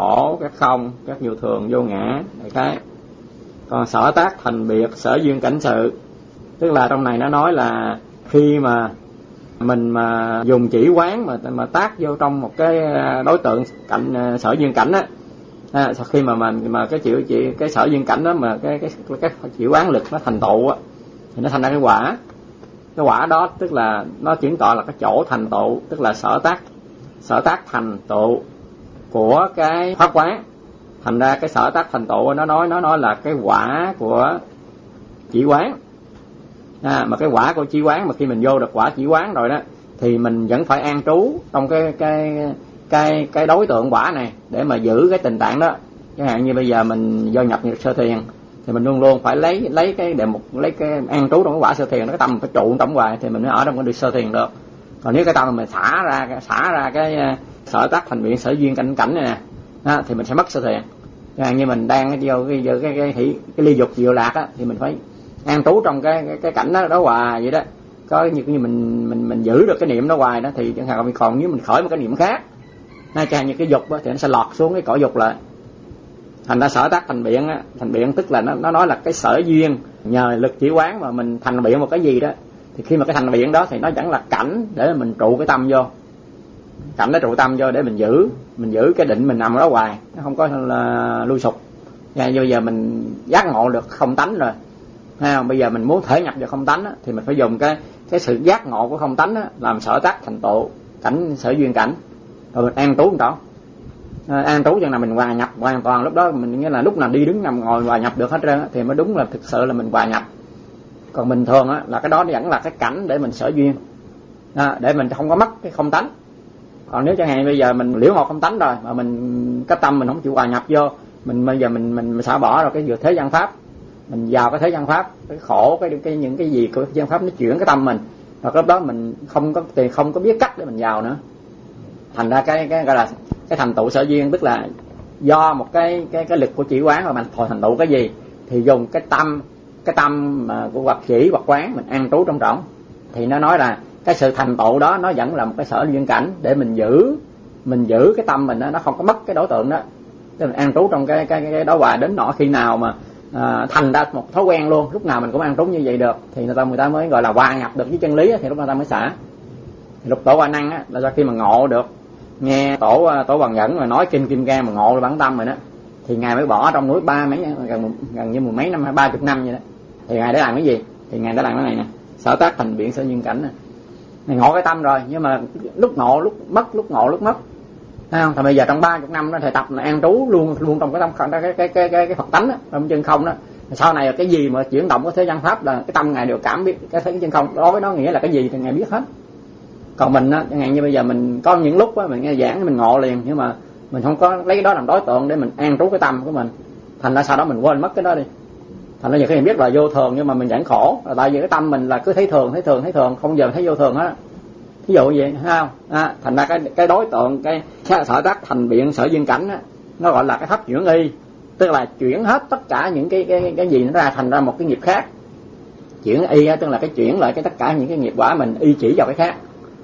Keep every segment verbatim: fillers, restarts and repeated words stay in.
khổ, các không, các vô thường, vô ngã, đại khái. Còn sở tác thành biệt, sở duyên cảnh sự, tức là trong này nó nói là khi mà mình mà dùng chỉ quán mà mà tác vô trong một cái đối tượng cảnh sở duyên cảnh á, à, khi mà mình mà cái chịu chỉ cái sở duyên cảnh đó mà cái cái cái chỉ quán lực nó thành tựu á, thì nó thành ra cái quả. Cái quả đó tức là nó chuyển tọa là cái chỗ thành tựu, tức là sở tác sở tác thành tựu của cái pháp quán. Thành ra cái sở tác thành tựu nó nói nó nói là cái quả của chỉ quán. À, mà cái quả của chỉ quán mà khi mình vô được quả chỉ quán rồi đó thì mình vẫn phải an trú trong cái cái cái cái đối tượng quả này để mà giữ cái tình trạng đó. Chẳng hạn như bây giờ mình do nhập nhập sơ thiền thì mình luôn luôn phải lấy lấy cái đề mục lấy cái an trú trong cái quả sơ thiền, cái tâm phải trụ trong hoài thì mình mới ở trong cái được sơ thiền được. Còn nếu cái tâm mình xả ra xả ra cái sở tác thành biện sở duyên cảnh cảnh này nè, đó, thì mình sẽ mất sơ thiền. Chẳng hạn như mình đang vô cái cái cái cái, cái, cái ly dục diệu lạc á, thì mình phải an trú trong cái cái, cái cảnh đó đó hoài vậy đó. Có như như mình mình mình giữ được cái niệm đó hoài đó thì chẳng hạn mình còn nếu mình khởi một cái niệm khác, nay chẳng hạn như cái dục đó, thì nó sẽ lọt xuống cái cõi dục lại. Thành ra sở tác thành biện á, thành biện tức là nó nó nói là cái sở duyên nhờ lực chỉ quán mà mình thành biện một cái gì đó, thì khi mà cái thành biện đó thì nó vẫn là cảnh để mình trụ cái tâm vô, cảnh để trụ tâm vô để mình giữ mình giữ cái định mình nằm ở đó hoài, nó không có là lui sụp. Và bây giờ mình giác ngộ được không tánh rồi, thấy không? Bây giờ mình muốn thể nhập vào không tánh á, thì mình phải dùng cái cái sự giác ngộ của không tánh á, làm sở tác thành tựu cảnh sở duyên cảnh, rồi mình an trú một chỗ. À, an trú cho là mình hòa nhập hoàn toàn, lúc đó mình nghĩa là lúc nào đi đứng nằm ngồi hòa nhập được hết trơn á, thì mới đúng là thực sự là mình hòa nhập. Còn bình thường á là cái đó vẫn là cái cảnh để mình sở duyên, à, để mình không có mất cái không tánh. Còn nếu chẳng hạn bây giờ mình liễu ngộ không tánh rồi mà mình cái tâm mình không chịu hòa nhập vô, mình bây giờ mình mình, mình xả bỏ rồi cái vừa thế gian pháp, mình vào cái thế gian pháp, cái khổ cái, cái những cái gì của thế gian pháp nó chuyển cái tâm mình, rồi lúc đó mình không có tiền không có biết cách để mình vào nữa. Thành ra cái cái gọi là cái thành tựu sở duyên, tức là do một cái cái cái lực của chỉ quán mà mình thành tựu cái gì thì dùng cái tâm cái tâm mà của hoặc chỉ hoặc quán mình an trú trong trọng, thì nó nói là cái sự thành tựu đó nó vẫn là một cái sở duyên cảnh để mình giữ mình giữ cái tâm mình đó, nó không có mất cái đối tượng đó, tức là an trú trong cái cái cái đó hoài đến nọ khi nào mà à, thành ra một thói quen luôn, lúc nào mình cũng an trú như vậy được thì người ta người ta mới gọi là hòa nhập được với chân lý, thì lúc người ta mới xả. Lục tổ Hoa Năng á, là do khi mà ngộ được, nghe tổ tổ Hoàng Nhẫn mà nói kinh Kim Cang mà ngộ được bản tâm rồi đó, thì ngài mới bỏ trong núi ba mấy gần gần như mười mấy năm hay ba chục năm vậy đó. Thì ngài đã làm cái gì? Thì ngài đã làm cái này nè, sở tác thành biện sở duyên cảnh nè. Ngài ngộ cái tâm rồi, nhưng mà lúc ngộ lúc mất, lúc ngộ lúc mất, thấy không? Thì bây giờ trong ba chục năm đó thầy tập là an trú luôn luôn trong cái tâm cái cái cái cái cái Phật tánh đó, trong chân không đó. Sau này cái gì mà chuyển động của thế gian pháp là cái tâm ngài đều cảm biết, cái thế chân không đối với nó nghĩa là cái gì thì ngài biết hết. Còn mình á, chẳng hạn như bây giờ mình có những lúc á mình nghe giảng mình ngộ liền, nhưng mà mình không có lấy cái đó làm đối tượng để mình an trú cái tâm của mình, thành ra sau đó mình quên mất cái đó đi. Thành ra nhiều khi mình biết là vô thường nhưng mà mình vẫn khổ, là tại vì cái tâm mình là cứ thấy thường thấy thường thấy thường, không giờ thấy vô thường hết. Ví dụ vậy, thấy không? À, thành ra cái cái đối tượng cái sở tác thành biện sở duyên cảnh á, nó gọi là cái pháp chuyển y, tức là chuyển hết tất cả những cái cái cái gì nó ra thành ra một cái nghiệp khác. Chuyển y á, tức là cái chuyển lại cái tất cả những cái nghiệp quả mình y chỉ vào cái khác.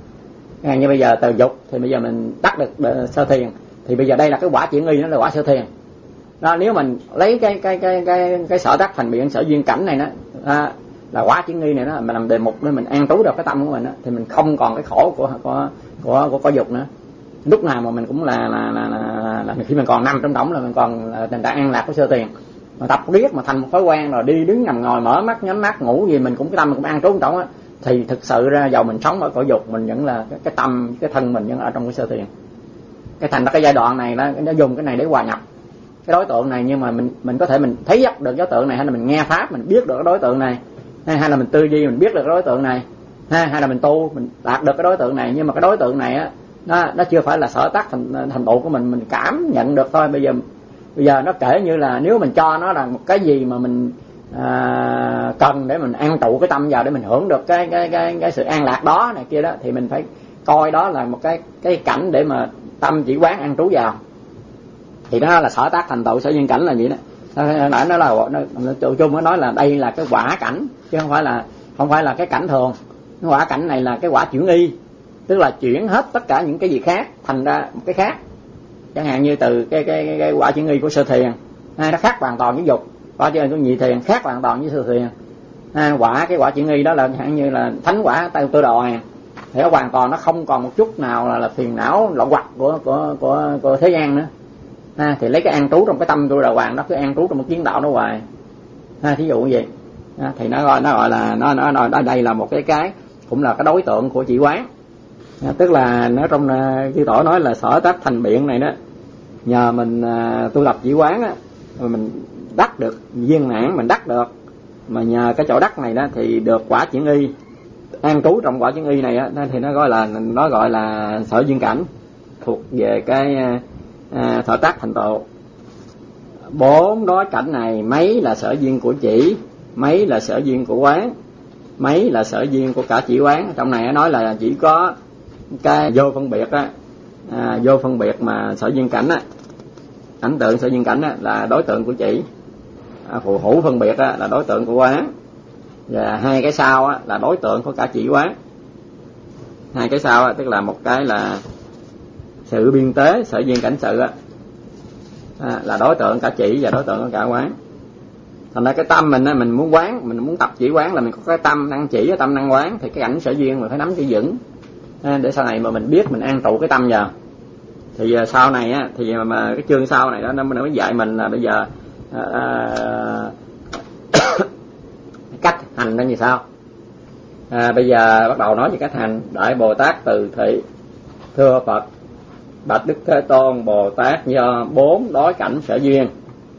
Như bây giờ từ dục thì bây giờ mình đắc được sơ thiền, thì bây giờ đây là cái quả chuyển y, nó là quả sơ thiền. Đó, nếu mình lấy cái cái cái cái cái sở tác thành biện sở duyên cảnh này đó, à, là quả chuyển y này đó, mình làm đề mục để mình an trú được cái tâm của mình đó, thì mình không còn cái khổ của của của của, của dục nữa. Lúc nào mà mình cũng là là là, là, là khi mình còn nằm trong động là mình còn là tình trạng an lạc của sơ thiền. Mà tập riết mà thành một thói quen rồi đi đứng nằm ngồi mở mắt nhắm mắt ngủ gì mình cũng cái tâm mình cũng an trú trong trọng á, thì thực sự ra dầu mình sống ở cõi dục mình vẫn là cái, cái tâm cái thân mình vẫn ở trong cái sơ thiền. Cái thành ra cái giai đoạn này nó, nó dùng cái này để hòa nhập cái đối tượng này, nhưng mà mình mình có thể mình thấy dắt được đối tượng này, hay là mình nghe pháp mình biết được cái đối tượng này, hay, hay là mình tư duy mình biết được cái đối tượng này, hay, hay là mình tu mình đạt được cái đối tượng này, nhưng mà cái đối tượng này á nó nó chưa phải là sở tác thành thành tựu của mình, mình cảm nhận được thôi. Bây giờ bây giờ nó kể như là nếu mình cho nó là một cái gì mà mình à, cần để mình an trụ cái tâm vào để mình hưởng được cái cái cái cái sự an lạc đó này kia đó, thì mình phải coi đó là một cái cái cảnh để mà tâm chỉ quán an trú vào, thì đó là sở tác thành tựu sở duyên cảnh là vậy đó. Nãy nó là tụ chung nó nói là đây là cái quả cảnh chứ không phải là không phải là cái cảnh thường. Cái quả cảnh này là cái quả chuyển y, tức là chuyển hết tất cả những cái gì khác thành ra một cái khác. Chẳng hạn như từ cái cái cái, cái quả chữ nghi của Sơ Thiền, à, nó khác hoàn toàn với dục. Quả chữ nghi của Nhị Thiền khác hoàn toàn với Sơ Thiền. À, quả cái quả chữ nghi đó là chẳng hạn như là thánh quả tay Tư Đòi, thì nó hoàn toàn nó không còn một chút nào là, là phiền não lậu hoặc của của của của thế gian nữa. À, thì lấy cái an trú trong cái tâm Tư Đà Hoàng đó, cứ an trú trong một kiến đạo đó hoài. À, thí dụ như vậy. À, thì nó gọi nó gọi là nó nó nó ở đây là một cái cái cũng là cái đối tượng của chỉ quán. À, tức là nó trong chư tổ nói là sở tác thành biện này đó, nhờ mình à, tu lập chỉ quán á, mà mình đắc được viên mãn, mình đắc được, mà nhờ cái chỗ đắc này đó thì được quả chuyển y, an trú trong quả chuyển y này á, thì nó gọi là nó gọi là sở duyên cảnh, thuộc về cái à, sở tác thành tựu. Bốn đối cảnh này mấy là sở duyên của chỉ, mấy là sở duyên của quán, mấy là sở duyên của cả chỉ quán. Trong này nó nói là chỉ có cái vô phân biệt á, à, vô phân biệt mà sở duyên cảnh á, ảnh tượng sở duyên cảnh á là đối tượng của chỉ, à, phù hữu phân biệt á là đối tượng của quán, và hai cái sau á là đối tượng của cả chỉ quán. Hai cái sau á tức là một cái là sự biên tế sở duyên cảnh sự á, à, là đối tượng cả chỉ và đối tượng của cả quán. Thành ra cái tâm mình á, mình muốn quán, mình muốn tập chỉ quán là mình có cái tâm năng chỉ, tâm năng quán, thì cái cảnh sở duyên mình phải nắm cho vững, à, để sau này mà mình biết mình an trụ cái tâm vào. Thì uh, sau này á thì mà, mà cái chương sau này đó nó mới dạy mình là bây giờ uh, uh, cách hành nó như sao. À, bây giờ bắt đầu nói về cách hành. Đại Bồ Tát Từ Thị thưa Phật: bạch Đức Thế Tôn, Bồ Tát do bốn đối cảnh sở duyên,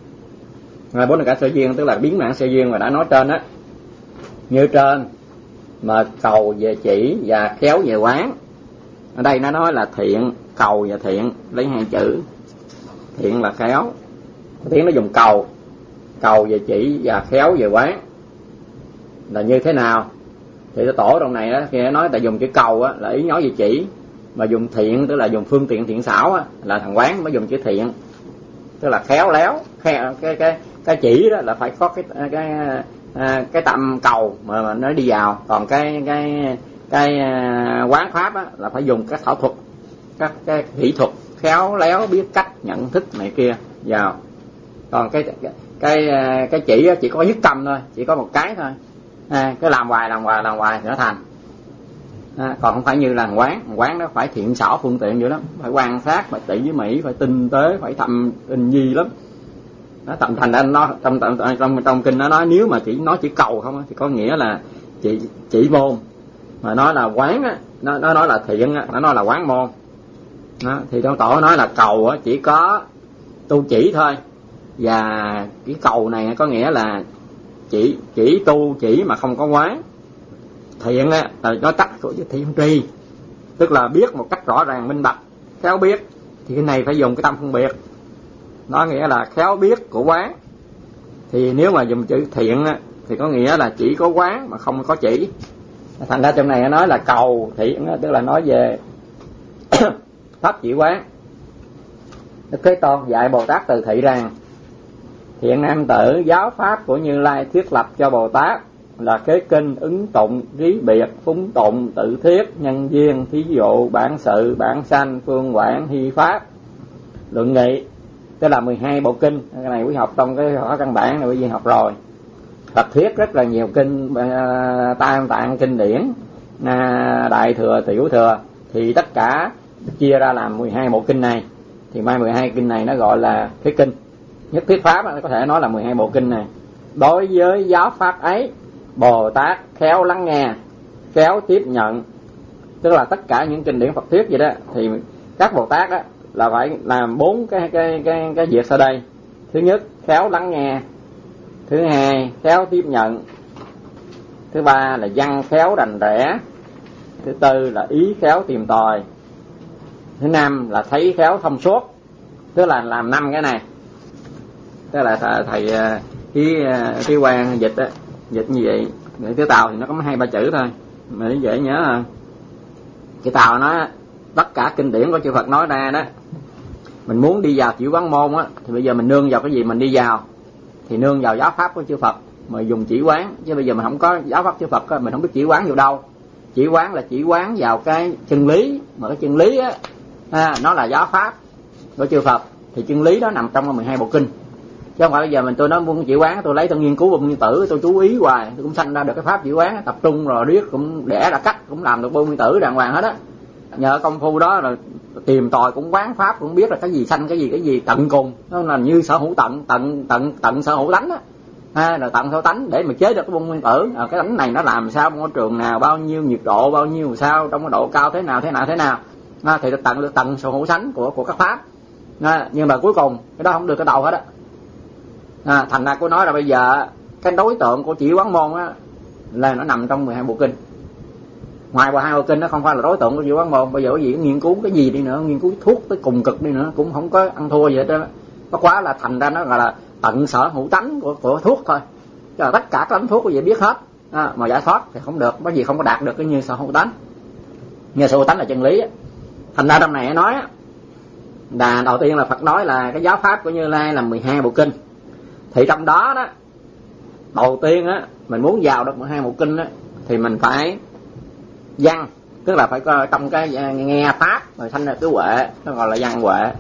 à, bốn đối cảnh sở duyên tức là biến mạng sở duyên mà đã nói trên á, như trên mà cầu về chỉ và khéo về quán. Ở đây nó nói là thiện, cầu và thiện, lấy hai chữ. Thiện là khéo, tiếng nó dùng cầu, cầu về chỉ và khéo về quán là như thế nào? Thì cái tổ trong này á, khi nói ta dùng chữ cầu á là ý nói về chỉ, mà dùng thiện tức là dùng phương tiện thiện xảo á là thằng quán mới dùng chữ thiện, tức là khéo léo. Khéo, cái cái cái chỉ đó là phải có cái cái cái, cái tâm cầu mà, mà nó đi vào, còn cái cái cái quán pháp á là phải dùng các thảo thuật, các cái kỹ thuật khéo léo, biết cách nhận thức này kia vào. Còn cái cái cái, cái chỉ á, chỉ có nhất tâm thôi, chỉ có một cái thôi, à, cứ làm hoài làm hoài làm hoài thì nó thành. À, còn không phải như là quán, quán nó phải thiện xảo phương tiện dữ lắm, phải quan sát, phải tỉ với mỹ, phải tinh tế, phải thâm tinh nhi lắm. Nó tầm thành ra nó trong trong trong trong kinh nó nói nếu mà chỉ nói chỉ cầu không thì có nghĩa là chỉ chỉ môn, mà nói là quán á, nó nó nói là thiện á, nó nói là quán môn. Đó, thì trong tổ nói là cầu á chỉ có tu chỉ thôi, và cái cầu này có nghĩa là chỉ chỉ tu chỉ mà không có quán. Thiện á là nói tắt của thiện tri, tức là biết một cách rõ ràng minh bạch, khéo biết, thì cái này phải dùng cái tâm phân biệt, nó nghĩa là khéo biết của quán. Thì nếu mà dùng chữ thiện á thì có nghĩa là chỉ có quán mà không có chỉ. Thành ra trong này nói là cầu thiện á, tức là nói về pháp chỉ quán. Đức Thế Tôn dạy Bồ Tát Từ Thị rằng: thiện nam tử, giáo pháp của Như Lai thiết lập cho Bồ Tát là kế kinh, ứng tụng, rí biệt, phúng tụng, tự thiết, nhân duyên, thí dụ, bản sự, bản sanh, phương quảng, hy pháp, luận nghị. Tức là mười hai bộ kinh. Cái này quý học trong cái hỏi căn bản này quý vị học rồi. Tập thiết rất là nhiều kinh, tam tạng kinh điển, đại thừa, tiểu thừa, thì tất cả chia ra làm mười hai bộ kinh này. Thì mai mười hai kinh này nó gọi là cái kinh nhất thiết pháp, có thể nói là mười hai bộ kinh này. Đối với giáo pháp ấy, Bồ Tát khéo lắng nghe, khéo tiếp nhận. Tức là tất cả những kinh điển Phật thuyết vậy đó, thì các Bồ Tát đó là phải làm bốn cái cái cái cái việc sau đây. Thứ nhất, khéo lắng nghe. Thứ hai, khéo tiếp nhận. Thứ ba là văn khéo đành rẽ. Thứ tư là ý khéo tìm tòi. Thứ năm là thấy khéo thông suốt. Tức là làm năm cái này. Tức là thầy, thầy cái cái quan dịch á, dịch như vậy. Để cái tàu thì nó có hai ba chữ thôi, mà dễ nhớ hơn. Cái tàu nó tất cả kinh điển của chư Phật nói ra đó, mình muốn đi vào chỉ quán môn á, thì bây giờ mình nương vào cái gì mình đi vào? Thì nương vào giáo pháp của chư Phật mà dùng chỉ quán. Chứ bây giờ mình không có giáo pháp chư Phật á, mình không biết chỉ quán vào đâu. Chỉ quán là chỉ quán vào cái chân lý, mà cái chân lý á, à, nó là giáo pháp. của chư Phật, thì chân lý đó nằm trong mười hai bộ kinh. Chứ không phải bây giờ mình tôi nói muốn chỉ quán, tôi lấy tôi nghiên cứu bộ nguyên tử, tôi chú ý hoài, tôi cũng sanh ra được cái pháp chỉ quán, tập trung rồi biết cũng đẻ ra cách, cũng làm được bộ nguyên tử đàng hoàng hết á. Nhờ công phu đó rồi tìm tòi cũng quán pháp, cũng biết là cái gì sanh cái gì cái gì tận cùng, nó là như sở hữu tận tận tận tận sở hữu tánh á, ha, rồi tận sở tánh để mà chế được cái bộ nguyên tử. À, cái tánh này nó làm sao, môi trường nào, bao nhiêu nhiệt độ, bao nhiêu sao, trong cái độ cao thế nào thế nào thế nào, à, thì tận được tận sở hữu tánh của của các pháp. À, nhưng mà cuối cùng cái đó không được cái đầu hết á. À, thành ra cô nói là bây giờ cái đối tượng của chỉ quán môn á là nó nằm trong mười hai bộ kinh. Ngoài mười hai bộ kinh nó không phải là đối tượng của chỉ quán môn. Bây giờ cái gì nghiên cứu cái gì đi nữa, nghiên cứu thuốc tới cùng cực đi nữa cũng không có ăn thua gì hết đó. Có quá là thành ra nó gọi là tận sở hữu tánh của, của thuốc thôi. Chứ là tất cả các tánh thuốc của gì biết hết, à, mà giải thoát thì không được, bởi vì không có đạt được cái như sở hữu tánh. Như sở hữu tánh là chân lý. Thành ra trong này nói là đầu tiên là Phật nói là cái giáo pháp của Như Lai là mười hai bộ kinh. Thì trong đó đó đầu tiên á, mình muốn vào được mười hai bộ kinh á thì mình phải văn, tức là phải có trong cái nghe pháp rồi sanh ra cái huệ, nó gọi là văn huệ.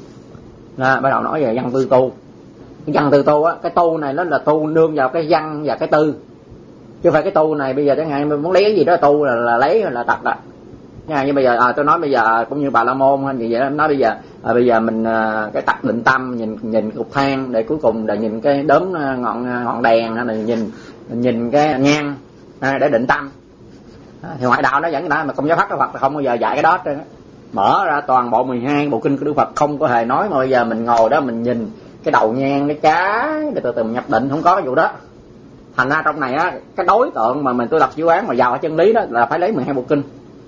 Đó, bắt đầu nói về văn tư tu. Cái văn tư tu á, cái tu này nó là tu nương vào cái văn và cái tư, chứ không phải cái tu này bây giờ chẳng hạn mình muốn lấy cái gì đó tu là, là lấy là tật đó. Như bây giờ à, tôi nói bây giờ cũng như Bà La Môn hay gì vậy đó, nói bây giờ à, bây giờ mình à, cái tật định tâm, nhìn nhìn cục than để cuối cùng là nhìn cái đốm ngọn ngọn đèn, hay là nhìn nhìn cái nhang à, để định tâm. À, thì ngoại đạo nó vẫn đó, mà công giáo pháp của Phật là không bao giờ dạy cái đó trơn. Mở ra toàn bộ mười hai bộ kinh của Đức Phật không có hề nói mà bây giờ mình ngồi đó mình nhìn cái đầu nhang cái trái để từ từ mình nhập định, không có cái vụ đó. Thành ra trong này á, cái đối tượng mà mình tôi lập chỉ quán mà vào ở chân lý đó là phải lấy mười hai bộ kinh.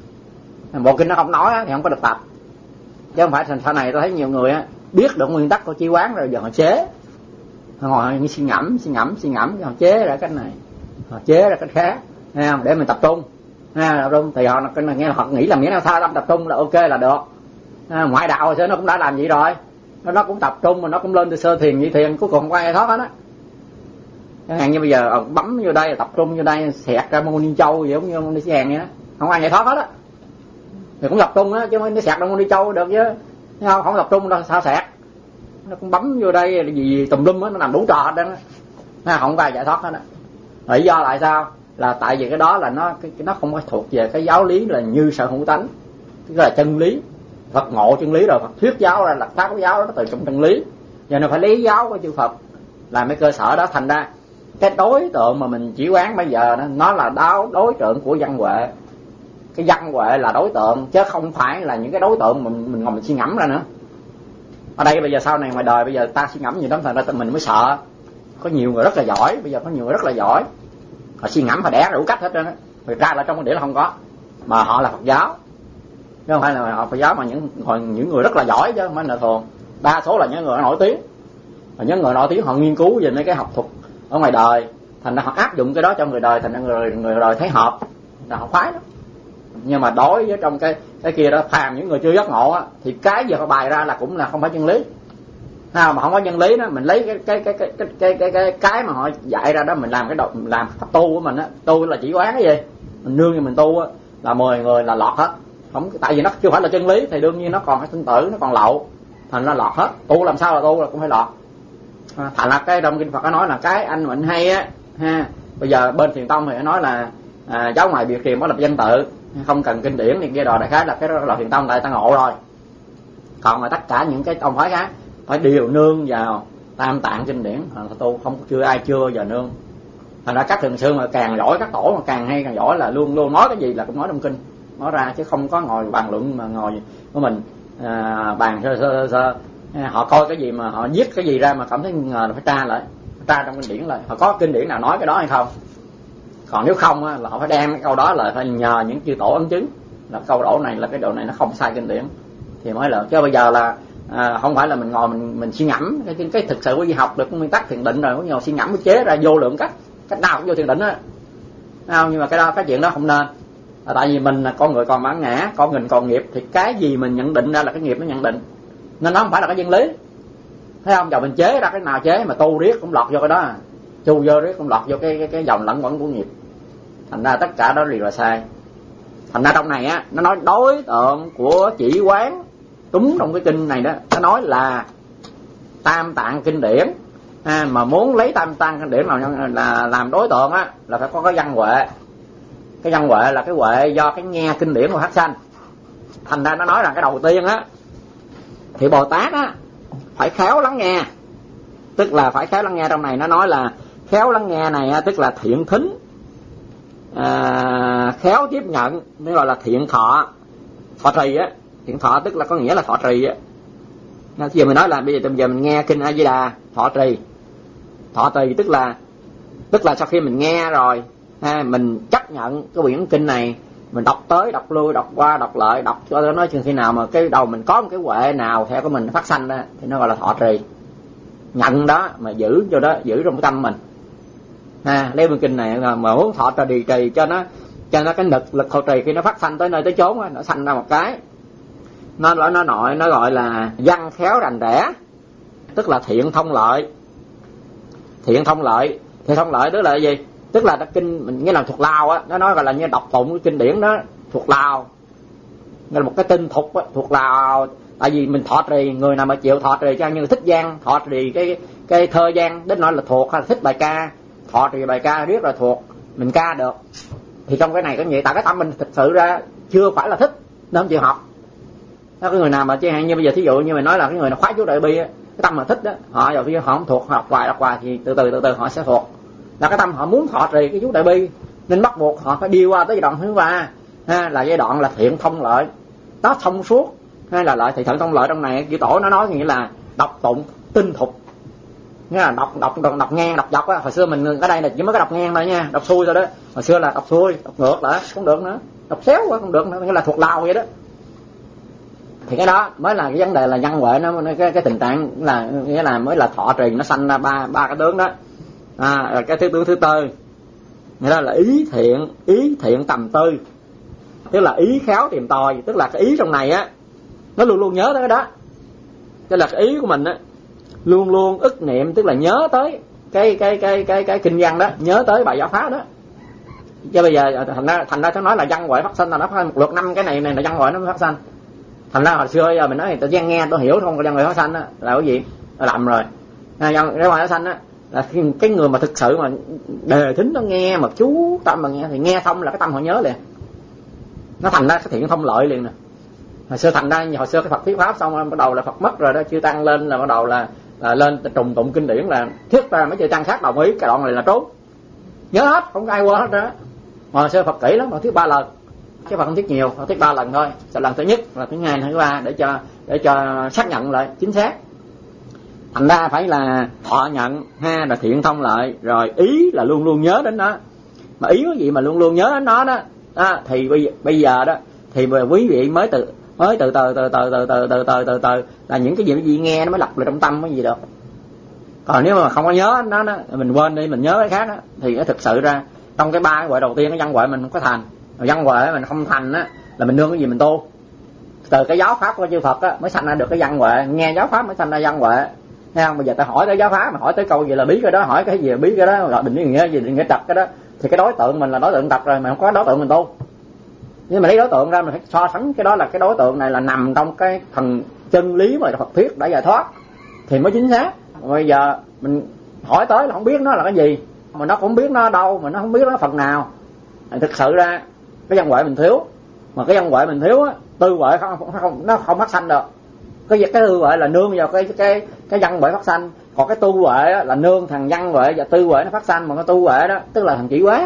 Bộ kinh nó không nói á, thì không có được tập. Chứ không phải sau này tôi thấy nhiều người á, biết được nguyên tắc của chi quán rồi giờ họ chế, họ ngồi như suy ngẫm suy ngẫm suy ngẫm họ chế ra cái này, họ chế ra cái khác, nghe không? Để mình tập trung, ha, tập trung thì họ nghe họ nghĩ là nghĩa là tha tâm tập trung là ok là được. À, ngoại đạo hồi xưa nó cũng đã làm vậy rồi, nó, nó cũng tập trung mà nó cũng lên từ sơ thiền nhị thiền, cuối cùng không ai thoát hết á. Chẳng hạn như bây giờ bấm vô đây tập trung vô đây xẹt ra môn Ni Châu giống như môn Ni Xèn vậy đó, không ai giải thoát hết á. Thì cũng tập trung á, chứ không nó sẹt đâu môn Ni Châu được chứ, không không tập trung đâu sao sẹt. Nó cũng bấm vô đây gì, gì tùm lum á, nó làm đủ trò hết đó, không có ai giải thoát hết á. Lý do tại sao? Là tại vì cái đó là nó cái, nó không có thuộc về cái giáo lý là như sở hữu tánh, tức là chân lý. Phật ngộ chân lý rồi, Phật thuyết giáo ra, là pháp của giáo đó nó từ trong chân lý, giờ nó phải lấy giáo của chư Phật làm cái cơ sở đó. Thành ra cái đối tượng mà mình chỉ quán bây giờ đó, nó là đối đối tượng của văn huệ. Cái văn huệ là đối tượng chứ không phải là những cái đối tượng mình mình ngồi mình suy ngẫm ra nữa. Ở đây bây giờ sau này ngoài đời bây giờ ta suy ngẫm nhiều lắm, thành ra mình mới sợ. Có nhiều người rất là giỏi, bây giờ có nhiều người rất là giỏi, họ suy ngẫm họ đẻ đủ cách hết trơn á, thực ra là trong cái đĩa là không có, mà họ là Phật giáo chứ không phải là họ Phật giáo, mà những những người rất là giỏi chứ không phải là thường. Đa số là những người nổi tiếng, và những người nổi tiếng họ nghiên cứu về mấy cái học thuật ở ngoài đời, thành ra họ áp dụng cái đó cho người đời, thành ra người người đời thấy hợp là họ khoái đó. Nhưng mà đối với trong cái cái kia đó, phàm những người chưa giác ngộ á, thì cái gì họ bày ra là cũng là không phải chân lý. Nào mà không có chân lý đó, mình lấy cái cái cái cái cái cái cái cái, cái mà họ dạy ra đó mình làm cái độ, mình làm pháp tu của mình á, tu là chỉ quán cái gì, mình nương cho mình tu á, là mười người là lọt hết. Không, tại vì nó chưa phải là chân lý thì đương nhiên nó còn cái sinh tử, nó còn lậu, thành ra lọt hết. Tu làm sao là tu là cũng phải lọt. À, thành ra cái trong kinh Phật nó nói là cái anh mình hay á, ha, bây giờ bên Thiền Tông thì nó nói là à, giáo ngoài biệt thiền mới lập danh tự, không cần kinh điển thì kia đòi đại khái là cái đó là Thiền Tông tại ta ngộ rồi. Còn mà tất cả những cái tông phái khác phải đều nương vào tam tạng kinh điển, tu không chưa ai chưa giờ nương. Thành ra các thường sư mà càng giỏi, các tổ mà càng hay càng giỏi là luôn luôn nói cái gì là cũng nói trong kinh, nói ra chứ không có ngồi bàn luận mà ngồi của mình à, bàn sơ sơ sơ. Họ coi cái gì mà họ viết cái gì ra mà cảm thấy ngờ là phải tra lại, tra trong kinh điển lại, họ có kinh điển nào nói cái đó hay không. Còn nếu không á, là họ phải đem cái câu đó là phải nhờ những chư tổ ấn chứng là câu độ này là cái độ này nó không sai kinh điển thì mới là. Chứ bây giờ là à, không phải là mình ngồi mình mình suy ngẫm cái, cái thực sự quý vị học được nguyên tắc thiền định rồi, có nhiều suy ngẫm mới chế ra vô lượng cách, cách nào cũng vô thiền định á. Không, nhưng mà cái đó cái chuyện đó không nên. À, tại vì mình là con người còn bản ngã, con mình còn nghiệp, thì cái gì mình nhận định ra là cái nghiệp nó nhận định, nên nó không phải là cái chân lý. Thấy không? Giờ mình chế ra cái nào chế mà tu riết cũng lọt vô cái đó, chu vô riết cũng lọt vô cái cái, cái dòng lẫn quẩn của nghiệp. Thành ra tất cả đó đều là sai. Thành ra trong này á, nó nói đối tượng của chỉ quán đúng trong cái kinh này đó, nó nói là tam tạng kinh điển. À, mà muốn lấy tam tạng kinh điển làm là làm đối tượng á, là phải có cái văn huệ. Cái văn huệ là cái huệ do cái nghe kinh điển mà phát sanh. Thành ra nó nói rằng cái đầu tiên á, thì Bồ Tát á phải khéo lắng nghe, tức là phải khéo lắng nghe. Trong này nó nói là khéo lắng nghe này á, tức là thiện thính, à, khéo tiếp nhận, nó gọi là thiện thọ. Thọ trì á, thiện thọ tức là có nghĩa là thọ trì á. Bây giờ mình nói là bây giờ bây giờ mình nghe kinh A Di Đà thọ trì. Thọ trì tức là tức là sau khi mình nghe rồi, ha, mình chấp nhận cái quyển kinh này, mình đọc tới đọc lui, đọc qua đọc lại, đọc cho nó nói chừng khi nào mà cái đầu mình có một cái huệ nào theo của mình phát sanh ra thì nó gọi là thọ trì. Nhận đó mà giữ cho đó, giữ trong cái tâm mình. Ha, lấy quyển kinh này mà muốn thọ trì trì cho nó cho nó cái lực lực thọ trì khi nó phát sanh tới nơi tới chốn á, nó sanh ra một cái. Nó nói nó nội nó gọi là văn khéo rành rẽ, tức là thiện thông lợi. Thiện thông lợi, thiện thông lợi tức là gì? Tức là kinh mình nghe là thuộc lào á, nó nói gọi là như đọc tụng cái kinh điển đó thuộc lào, nghĩa là một cái tinh thục á, thuộc lào. Tại vì mình thọ trì, người nào mà chịu thọ trì cho như thích gian thọ trì cái cái thơ gian đến nói là thuộc, hay là thích bài ca thọ trì bài ca riết là thuộc, mình ca được. Thì trong cái này có vậy, tại cái tâm mình thực sự ra chưa phải là thích nên không chịu học. Đó, cái người nào mà chẳng hạn như bây giờ thí dụ như mình nói là cái người nào khoái chú đại bi á, cái tâm mà thích đó, họ giờ khi họ không thuộc, họ đọc hoài đọc hoài thì từ từ từ từ họ sẽ thuộc. Là cái tâm họ muốn thọ trì cái chú đại bi nên bắt buộc họ phải đi qua tới giai đoạn thứ ba, ha, là giai đoạn là thiện thông lợi, đó thông suốt, hay là lợi. Thì thiện thông lợi trong này chữ tổ nó nói nghĩa là đọc tụng tinh thục, nghĩa là đọc đọc đọc, đọc ngang đọc dọc á. Hồi xưa mình ở đây là chỉ mới có đọc ngang thôi nha, đọc xuôi thôi đó. Hồi xưa là đọc xuôi, đọc ngược lại không được nữa, đọc xéo quá không được nữa, nghĩa là thuộc lào vậy đó. Thì cái đó mới là cái vấn đề là văn huệ, nó cái cái tình trạng là nghĩa là mới là thọ trì nó sanh ra ba ba cái tướng đó. À, cái thứ tướng thứ tư nghĩa là, là ý thiện, ý thiện tầm tư, tức là ý khéo tìm tòi, tức là cái ý trong này á nó luôn luôn nhớ tới cái đó. Tức là cái ý của mình á luôn luôn ức niệm, tức là nhớ tới cái cái cái cái cái kinh văn đó, nhớ tới bài giáo pháp đó. Chứ bây giờ thành ra thành ra nó nói là văn huệ phát sinh là nó phải một lượt năm cái này này là văn huệ nó phát sinh. Thành ra hồi xưa giờ mình nói tự nhiên nghe tôi hiểu không, cái văn huệ phát sinh á là cái gì? Là lầm rồi. À, văn huệ phát sinh á là cái người mà thực sự mà đề thính nó nghe mà chú tâm mà nghe thì nghe xong là cái tâm họ nhớ liền, nó thành ra cái thiện thông lợi liền nè. Hồi xưa thành ra hồi xưa cái Phật thuyết pháp xong bắt đầu là Phật mất rồi đó, chưa tăng lên là bắt đầu là, là lên trùng tụng kinh điển là thuyết ra mấy chư tăng khác đồng ý cái đoạn này là trốn, nhớ hết không có ai qua hết đó. Hồi xưa Phật kỹ lắm, Phật thuyết ba lần chứ Phật không thuyết nhiều, Phật thuyết ba lần thôi. Lần thứ nhất, là thứ hai, thứ ba để cho để cho xác nhận lại chính xác. Thành ra phải là thọ nhận, ha, là thiện thông lợi, rồi ý là luôn luôn nhớ đến nó. Mà ý cái gì mà luôn luôn nhớ đến nó đó, đó thì bây, bây giờ đó thì quý vị mới từ mới từ từ từ từ từ từ từ từ từ từ là những cái gì cái gì nghe nó mới lặp lại trong tâm cái gì được. Còn nếu mà không có nhớ nó, nó mình quên đi, mình nhớ cái khác đó, thì nó thực sự ra trong cái ba cái huệ đầu tiên cái văn huệ mình không có thành, văn huệ mình không thành á là mình nương cái gì mình tu. Từ cái giáo pháp của chư Phật á mới sanh ra được cái văn huệ, nghe giáo pháp mới sanh ra văn huệ. Thấy không? Bây giờ ta hỏi tới giáo pháp mà hỏi tới câu gì là biết cái đó, hỏi cái gì là biết cái đó, rồi định nghĩa gì định nghĩa trật cái đó, thì cái đối tượng mình là đối tượng trật rồi, mà không có đối tượng mình tu. Nhưng mà lấy đối tượng ra mình phải so sánh cái đó là cái đối tượng này là nằm trong cái thần chân lý mà Phật thuyết đã giải thoát thì mới chính xác. Bây giờ mình hỏi tới là không biết nó là cái gì, mà nó cũng không biết nó ở đâu, mà nó không biết nó phần nào. Thì thực sự ra cái văn huệ mình thiếu, mà cái văn huệ mình thiếu á, tư huệ không, không, không nó không phát sanh được. Cái việc cái tư huệ là nương vào cái cái cái văn huệ phát sanh, còn cái tu huệ là nương thằng văn huệ và tư huệ nó phát sanh. Mà cái tu huệ đó tức là thằng chỉ quán,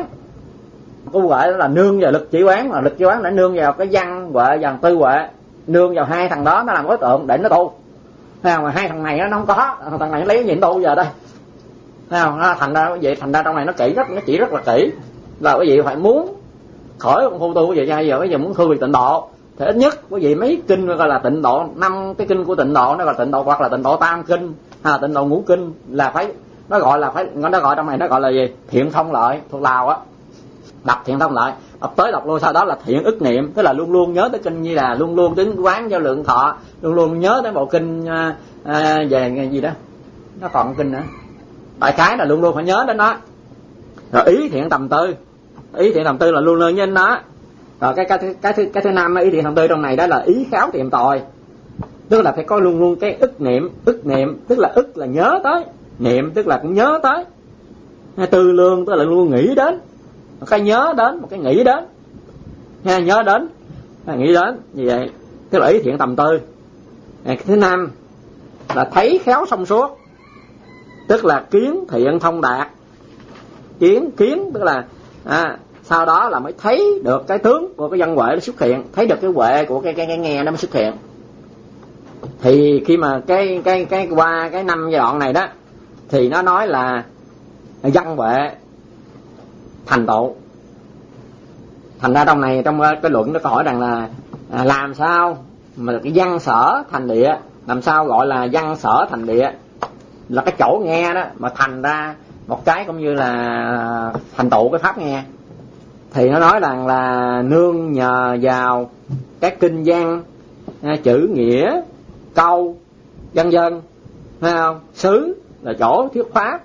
tu huệ đó là nương vào lực chỉ quán, mà lực chỉ quán đã nương vào cái văn huệ và tư huệ, nương vào hai thằng đó nó làm đối tượng để nó tu. Thấy không? Mà hai thằng này nó không có, thằng này nó lấy cái gì nó tu giờ đây. Thấy không? Nó thành ra vậy, thành ra trong này nó kỹ rất, nó chỉ rất là kỹ, là quý vị phải muốn khỏi công phu tu quý vị nha. Giờ bây giờ muốn thư về tịnh độ thì ít nhất quý vị mấy kinh gọi là tịnh độ, năm cái kinh của tịnh độ nó gọi là tịnh độ, hoặc là tịnh độ tam kinh, à, tịnh độ ngũ kinh là phải, nó gọi là phải, nó gọi trong này nó gọi là gì? Thiện thông lợi, thuộc Lào á. Đọc thiện thông lợi, đọc tới đọc luôn, sau đó là thiện ức niệm, tức là luôn luôn nhớ tới kinh Như là luôn luôn đến quán vô lượng thọ, luôn luôn nhớ tới bộ kinh à, à, về gì đó, nó còn kinh nữa. Đại khái là luôn luôn phải nhớ đến nó. Rồi ý thiện tầm tư, ý thiện tầm tư là luôn luôn nhớ đến nó. Rồi cái cái cái thứ cái thứ năm ý thiện tầm tư trong này đó là ý khéo tìm tòi. tức là phải có luôn luôn cái ức niệm. Ức niệm tức là ức là nhớ tới, niệm tức là cũng nhớ tới. Tư lương tức là luôn nghĩ đến, một cái nhớ đến, một cái nghĩ đến, ha, nhớ đến, nghĩ đến như vậy, tức là ý thiện tầm tư. Cái thứ năm là thấy khéo thông suốt, tức là kiến thiện thông đạt. Kiến kiến tức là à, sau đó là mới thấy được cái tướng của cái văn huệ nó xuất hiện, thấy được cái huệ của cái cái, cái nghe nó mới xuất hiện. Thì khi mà cái cái cái qua cái năm giai đoạn này đó thì nó nói là văn huệ thành tựu. Thành ra trong này, trong cái luận nó có hỏi rằng là à, làm sao mà cái văn sở thành địa, làm sao gọi là văn sở thành địa, là cái chỗ nghe đó mà thành ra một cái cũng như là thành tựu cái pháp nghe. Thì nó nói rằng là nương nhờ vào các kinh văn, chữ nghĩa, câu, vân vân, thấy không? Xứ là chỗ thuyết pháp,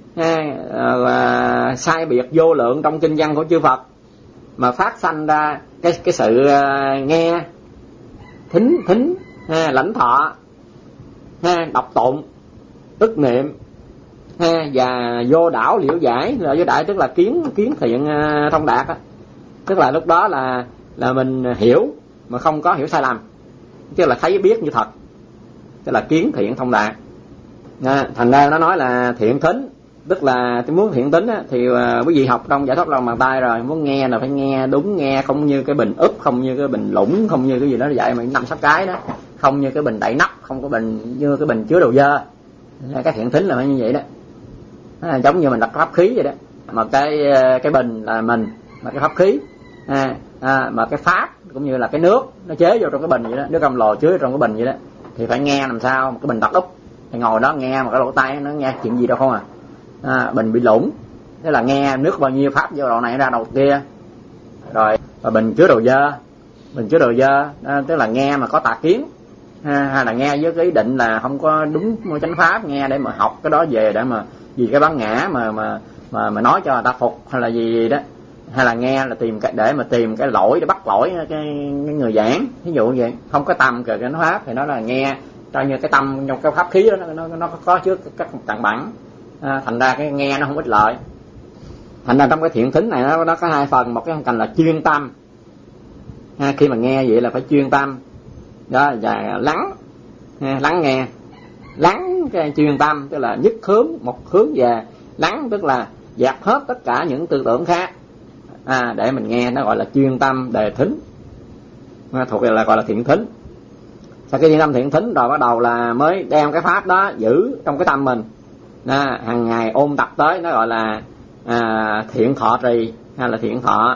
và sai biệt vô lượng trong kinh văn của chư Phật mà phát sanh ra cái cái sự nghe, thính thính, ha, lãnh thọ, ha, đọc tụng, ức niệm, ha, và vô đảo liễu giải. Là vô đại tức là kiến kiến thiện thông đạt á, tức là lúc đó là là mình hiểu mà không có hiểu sai lầm, chứ là thấy biết như thật, tức là kiến thiện thông đạt. À, thành ra nó nói là thiện thính, tức là muốn thiện tính á, thì uh, quý vị học trong giải thoát lòng bàn tay rồi, muốn nghe là phải nghe đúng, nghe không như cái bình úp, không như cái bình lũng, không như cái gì đó vậy mà năm sáu cái đó, không như cái bình đậy nắp, không có bình như cái bình chứa đồ dơ. Cái thiện thính là phải như vậy đó. À, giống như mình đặt pháp khí vậy đó, mà cái cái bình là mình, mà cái pháp khí, à, à, mà cái pháp cũng như là cái nước nó chế vô trong cái bình vậy đó, nước âm lò chứa trong cái bình vậy đó, thì phải nghe làm sao một cái bình đặt úp thì ngồi đó nghe mà cái lỗ tai nó nghe chuyện gì đâu không à. À, bình bị lủng, thế là nghe nước bao nhiêu pháp vô đầu này ra đầu kia. Rồi và bình chứa đồ dơ, bình chứa đồ dơ à, tức là nghe mà có tà kiến, ha, hay là nghe với cái ý định là không có đúng chánh pháp, nghe để mà học cái đó về để mà vì cái bản ngã mà mà mà mà nói cho người ta phục hay là gì, gì đó, hay là nghe là tìm cái để mà tìm cái lỗi để bắt lỗi cái, cái người giảng, ví dụ như vậy. Không có tâm kể chánh pháp thì nó là nghe coi như cái tâm trong cái pháp khí đó nó nó, nó có chứa các tạng bản. À, thành ra cái nghe nó không ích lợi. Thành ra trong cái thiện thính này nó, nó có hai phần, một cái phần là chuyên tâm. À, khi mà nghe vậy là phải chuyên tâm đó, và lắng, à, lắng nghe, lắng cái chuyên tâm tức là nhất hướng một hướng về, lắng tức là dẹp hết tất cả những tư tưởng khác, à, để mình nghe, nó gọi là chuyên tâm đề thính, à, thuộc là gọi là thiện thính. Sau khi chuyên tâm thiện thính rồi bắt đầu là mới đem cái pháp đó giữ trong cái tâm mình. À, hàng ngày ôn tập tới, nó gọi là à, thiện thọ trì hay là thiện thọ.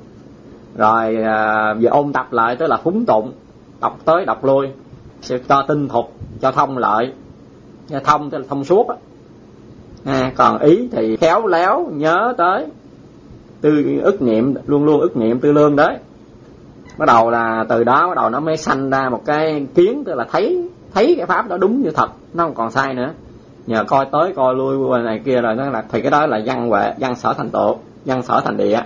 Rồi à, về ôn tập lại tức là phúng tụng, đọc tới đọc lui sẽ cho tinh thục, cho thông lợi. Thông tức là thông suốt á. À, còn ý thì khéo léo nhớ tới, tư ức niệm, luôn luôn ức niệm tư lương đấy. Bắt đầu là từ đó bắt đầu nó mới sanh ra một cái kiến, tức là thấy thấy cái pháp đó đúng như thật, nó không còn sai nữa. Nhờ coi tới coi lui qua này kia rồi nó là thì cái đó là văn huệ, văn sở thành tựu, văn sở thành địa.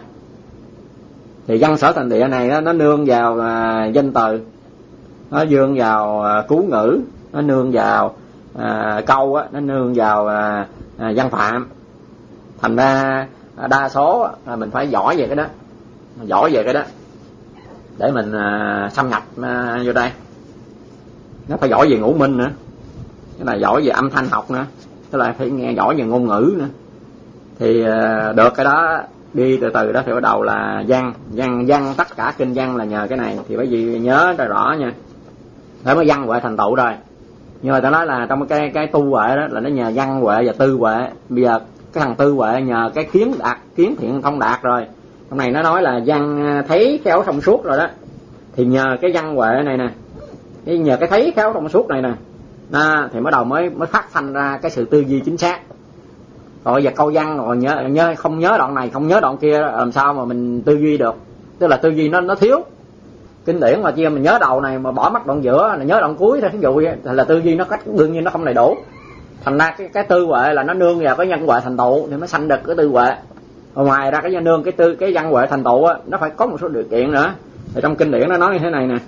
Thì văn sở thành địa này nó, nó nương vào à, danh từ, nó nương vào à, cú ngữ, nó nương vào à, câu á, nó nương vào à, à, văn phạm. Thành ra à, đa số à, mình phải giỏi về cái đó, giỏi về cái đó để mình à, xâm nhập à, vô đây. Nó phải giỏi về ngũ minh nữa, cái là giỏi về âm thanh học nữa, tức là phải nghe giỏi về ngôn ngữ nữa. Thì uh, được cái đó đi từ từ đó thì bắt đầu là văn, văn văn tất cả kinh văn là nhờ cái này. Thì bởi vì nhớ ra rõ nha, phải mới văn huệ thành tựu rồi. Nhưng mà ta nói là trong cái cái tu huệ đó là nó nhờ văn huệ và tư huệ. Bây giờ cái thằng tư huệ nhờ cái kiến đạt, kiến thiện thông đạt rồi. Trong này nó nói là văn thấy khéo thông suốt rồi đó, thì nhờ cái văn huệ này nè, nhờ cái thấy khéo thông suốt này nè, à, thì bắt đầu mới mới phát sanh ra cái sự tư duy chính xác. Rồi giờ câu văn rồi nhớ nhớ không nhớ đoạn này, không nhớ đoạn kia, làm sao mà mình tư duy được? Tức là tư duy nó nó thiếu. Kinh điển mà chia mình nhớ đầu này mà bỏ mất đoạn giữa là nhớ đoạn cuối thôi, ví dụ vậy, là tư duy nó cách đương nhiên nó không đầy đủ. Thành ra cái cái tư huệ là nó nương vào cái nhân huệ thành tựu thì mới sanh được cái tư huệ. Còn ngoài ra cái nương cái tư cái văn huệ thành tựu á, nó phải có một số điều kiện nữa. Thì trong kinh điển nó nói như thế này nè.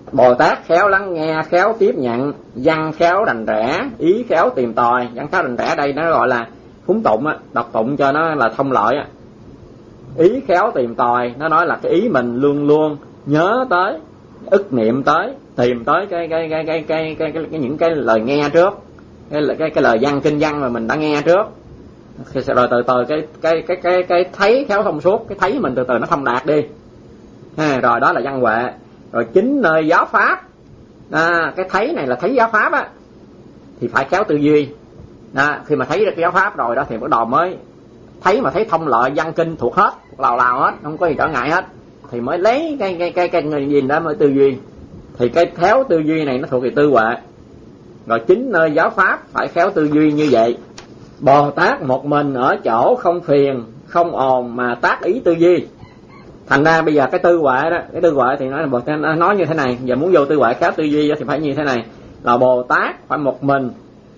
Bồ Tát khéo lắng nghe, khéo tiếp nhận, văn khéo rành rẽ, ý khéo tìm tòi. Văn khéo rành rẽ đây nó gọi là phúng tụng á, đọc tụng cho nó là thông lợi á. Ý khéo tìm tòi, nó nói là cái ý mình luôn luôn nhớ tới, ức niệm tới, tìm tới cái cái cái cái cái cái, cái, cái những cái lời nghe trước, cái cái cái lời văn kinh văn mà mình đã nghe trước. Rồi từ từ cái cái cái cái cái thấy khéo thông suốt, cái thấy mình từ từ nó thông đạt đi. Ha, rồi đó là văn huệ. Rồi chính nơi giáo pháp, à, cái thấy này là thấy giáo pháp á, thì phải khéo tư duy. À, khi mà thấy được cái giáo pháp rồi đó thì bắt đầu mới thấy, mà thấy thông lợi văn kinh thuộc hết, thuộc lào lào hết, không có gì trở ngại hết, thì mới lấy cái cái cái cái, cái gì đó mới tư duy. Thì cái khéo tư duy này nó thuộc về tư huệ. Rồi chính nơi giáo pháp phải khéo tư duy như vậy. Bồ Tát một mình ở chỗ không phiền, không ồn mà tác ý tư duy. Thành ra bây giờ cái tư huệ đó, cái tư huệ thì nói là Bồ Tát nói như thế này, giờ muốn vô tư huệ khéo tư duy thì phải như thế này, là Bồ Tát phải một mình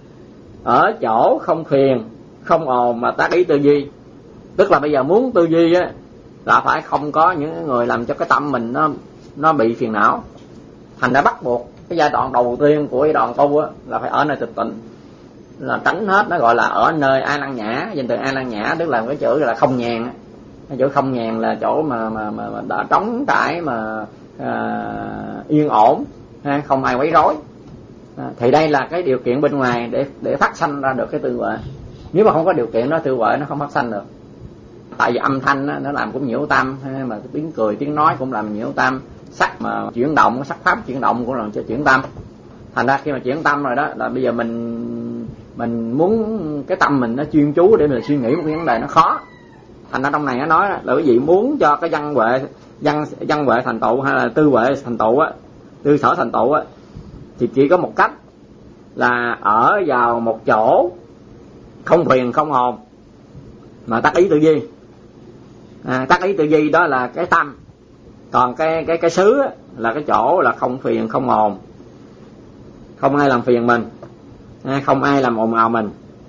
ở chỗ không phiền, không ồn mà tác ý tư duy. Tức là bây giờ muốn tư duy á là phải không có những người làm cho cái tâm mình nó nó bị phiền não. Thành ra bắt buộc cái giai đoạn đầu tiên của giai đoạn tu á là phải ở nơi tịch tịnh, là tránh hết, nó gọi là ở nơi an lăng nhã. Danh từ an lăng nhã tức là cái chữ là không nhàn. Cái chỗ không nhàn là chỗ mà mà mà, mà đã trống trải, mà à, yên ổn, ha, không ai quấy rối. À, thì đây là cái điều kiện bên ngoài để để phát sanh ra được cái tư huệ. Nếu mà không có điều kiện đó, tư huệ nó không phát sanh được. Tại vì âm thanh đó, nó làm cũng nhiễu tâm, ha, mà tiếng cười tiếng nói cũng làm nhiễu tâm, sắc mà chuyển động, sắc pháp chuyển động cũng làm cho chuyển tâm. Thành ra khi mà chuyển tâm rồi đó là bây giờ mình mình muốn cái tâm mình nó chuyên chú để mình suy nghĩ một cái vấn đề nó khó. Thành ra trong này nó nói là quý vị muốn cho cái văn huệ văn văn huệ thành tựu hay là tư huệ thành tựu á, tư sở thành tựu á, thì chỉ có một cách là ở vào một chỗ không phiền không ồn mà tác ý tư duy. À, tác ý tư duy đó là cái tâm, còn cái cái cái xứ á, là cái chỗ là không phiền không ồn, không ai làm phiền mình, không ai làm ồn ào mình,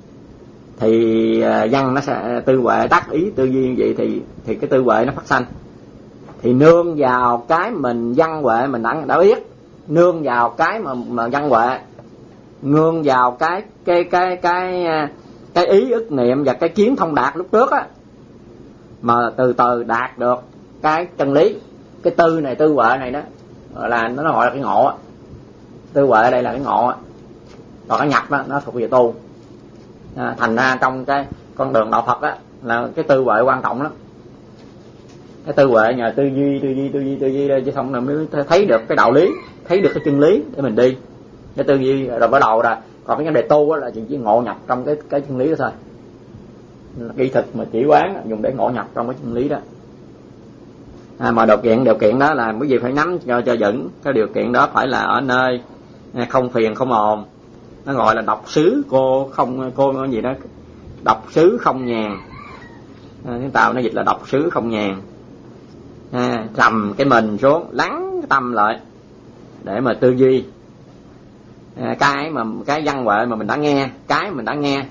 thì văn nó sẽ tư huệ tác ý tư duy như vậy thì thì cái tư huệ nó phát sanh. Thì nương vào cái mình văn huệ mình đã đã biết, nương vào cái mà mà văn huệ, nương vào cái cái cái cái cái ý ức niệm và cái kiến thông đạt lúc trước á, mà từ từ đạt được cái chân lý. Cái tư này, tư huệ này đó là nó gọi là cái ngộ á. Tư huệ ở đây là cái ngộ á. Còn cái nhập đó nó thuộc về tu. À, thành ra trong cái con đường đạo Phật á là cái tư huệ quan trọng lắm. Cái tư huệ nhờ tư duy tư duy tư duy tư duy chứ không là mới thấy được cái đạo lý, thấy được cái chân lý để mình đi. Cái tư duy rồi bắt đầu rồi. Còn cái vấn đề tu á là chỉ ngộ nhập trong cái cái chân lý đó thôi. Kỹ thực mà chỉ quán dùng để ngộ nhập trong cái chân lý đó. À, mà điều kiện điều kiện đó là quý vị phải nắm cho cho vững. Cái điều kiện đó phải là ở nơi không phiền không ồn. Nó gọi là độc xứ cô không cô cái gì đó, độc xứ không nhàn. À, cái tàu nó dịch là độc xứ không nhàn. À, trầm cái mình xuống, lắng cái tâm lại để mà tư duy. À, cái mà cái văn huệ mà mình đã nghe, cái mình đã nghe,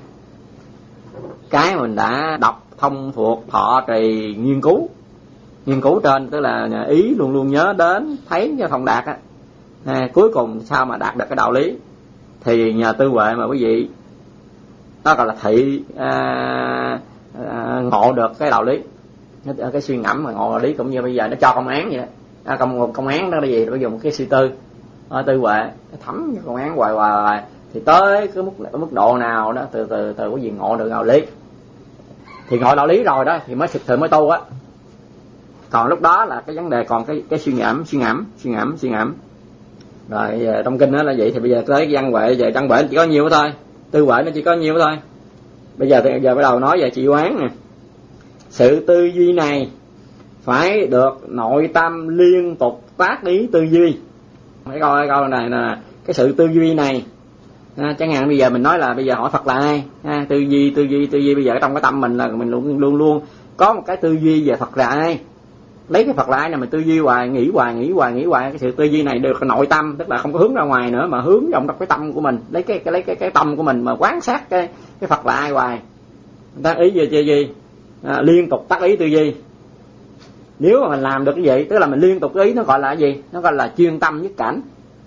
cái mình đã đọc thông thuộc thọ trì nghiên cứu, nghiên cứu trên, tức là ý luôn luôn nhớ đến, thấy cho thông đạt á. À, cuối cùng sao mà đạt được cái đạo lý thì nhờ tư huệ mà quý vị nó gọi là thị à, à, ngộ được cái đạo lý, cái suy ngẫm mà ngộ đạo lý. Cũng như bây giờ nó cho công án vậy đó. À, công công án đó là gì? Nó dùng cái suy tư, à, tư huệ thấm công án hoài hoài hoài thì tới cái mức mức độ nào đó từ từ từ quý vị ngộ được đạo lý. Thì ngộ đạo lý rồi đó thì mới thực sự mới tu á. Còn lúc đó là cái vấn đề còn cái cái suy ngẫm suy ngẫm suy ngẫm suy ngẫm rồi trong kinh đó là vậy. Thì bây giờ tới cái văn huệ, về văn huệ chỉ có nhiêu thôi, tư huệ nó chỉ có nhiêu thôi. Bây giờ thì giờ bắt đầu nói về trị quán nè. Sự tư duy này phải được nội tâm liên tục tác ý tư duy. Cái câu cái câu này là cái sự tư duy này. À, chẳng hạn bây giờ mình nói là bây giờ hỏi Phật là ai, à, tư duy tư duy tư duy bây giờ trong cái tâm mình là mình luôn luôn luôn có một cái tư duy về Phật là ai. Lấy cái Phật là ai là mình tư duy hoài, nghĩ hoài nghĩ hoài nghĩ hoài. Cái sự tư duy này được cái nội tâm, tức là không có hướng ra ngoài nữa mà hướng trong cái tâm của mình, lấy cái, cái lấy cái cái tâm của mình mà quán sát cái cái Phật là ai hoài. Tác ý về tư duy, à, liên tục tác ý tư duy Nếu mà mình làm được cái gì, tức là mình liên tục ý, nó gọi là cái gì? Nó gọi là chuyên tâm nhất cảnh.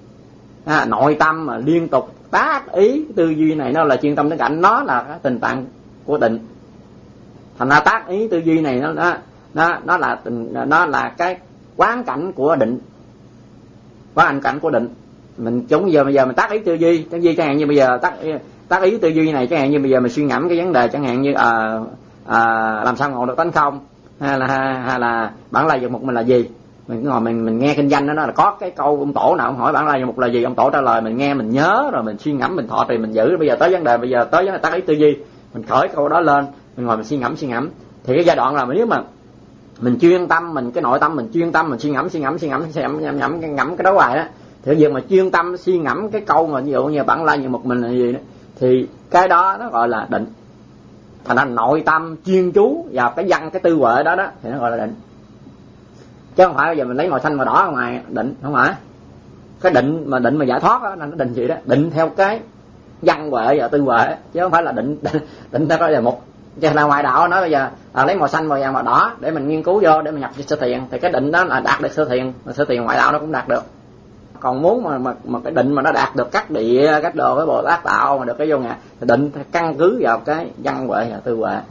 À, nội tâm mà liên tục tác ý tư duy này nó là chuyên tâm nhất cảnh, nó là cái tình trạng của định. Thành ra tác ý tư duy này nó nó nó nó là tình, nó là cái quán cảnh của định, quán cảnh của định. Mình chúng giờ bây giờ mình tác ý tư duy, tư duy chẳng hạn như bây giờ tác tác ý tư duy này, chẳng hạn như bây giờ mình suy ngẫm cái vấn đề, chẳng hạn như à, à, làm sao ngộ được tánh không, hay là hay là bản lai vượt mục mình là gì. Mình ngồi mình mình nghe kinh doanh đó, nó là có cái câu ông tổ nào ông hỏi bản lai vượt mục là gì, ông tổ trả lời mình nghe mình nhớ rồi mình suy ngẫm mình thọ trì mình giữ. Bây giờ tới vấn đề, bây giờ tới vấn đề tác ý tư duy, mình khởi câu đó lên, mình ngồi mình suy ngẫm suy ngẫm thì cái giai đoạn là nếu mà mình chuyên tâm, mình cái nội tâm mình chuyên tâm, mình suy ngẫm suy ngẫm suy ngẫm suy ngẫm ngẫm ngẫm, ngẫm cái đó hoài đó, thì cái việc mà chuyên tâm suy ngẫm cái câu mà ví dụ như bản lai vượt mục mình là gì đó, thì cái đó nó gọi là định. Thành ra nội tâm chuyên chú vào cái văn cái tư huệ đó đó thì nó gọi là định, chứ không phải bây giờ mình lấy màu xanh màu đỏ ở ngoài định, không phải. Cái định mà định mà giải thoát đó là nó định gì đó, định theo cái văn huệ và tư huệ, chứ không phải là định định, định theo cái đề mục. Chứ là ngoài đạo nói bây giờ à, lấy màu xanh màu vàng màu đỏ để mình nghiên cứu vô để mình nhập sơ thiền, thì cái định đó là đạt được sơ thiền, mà sơ thiền ngoại đạo nó cũng đạt được. Còn muốn mà mà, mà cái định mà nó đạt được các địa các đồ cái Bồ Tát đạo mà được cái vô ngã thì định căn cứ vào cái văn huệ và tư huệ.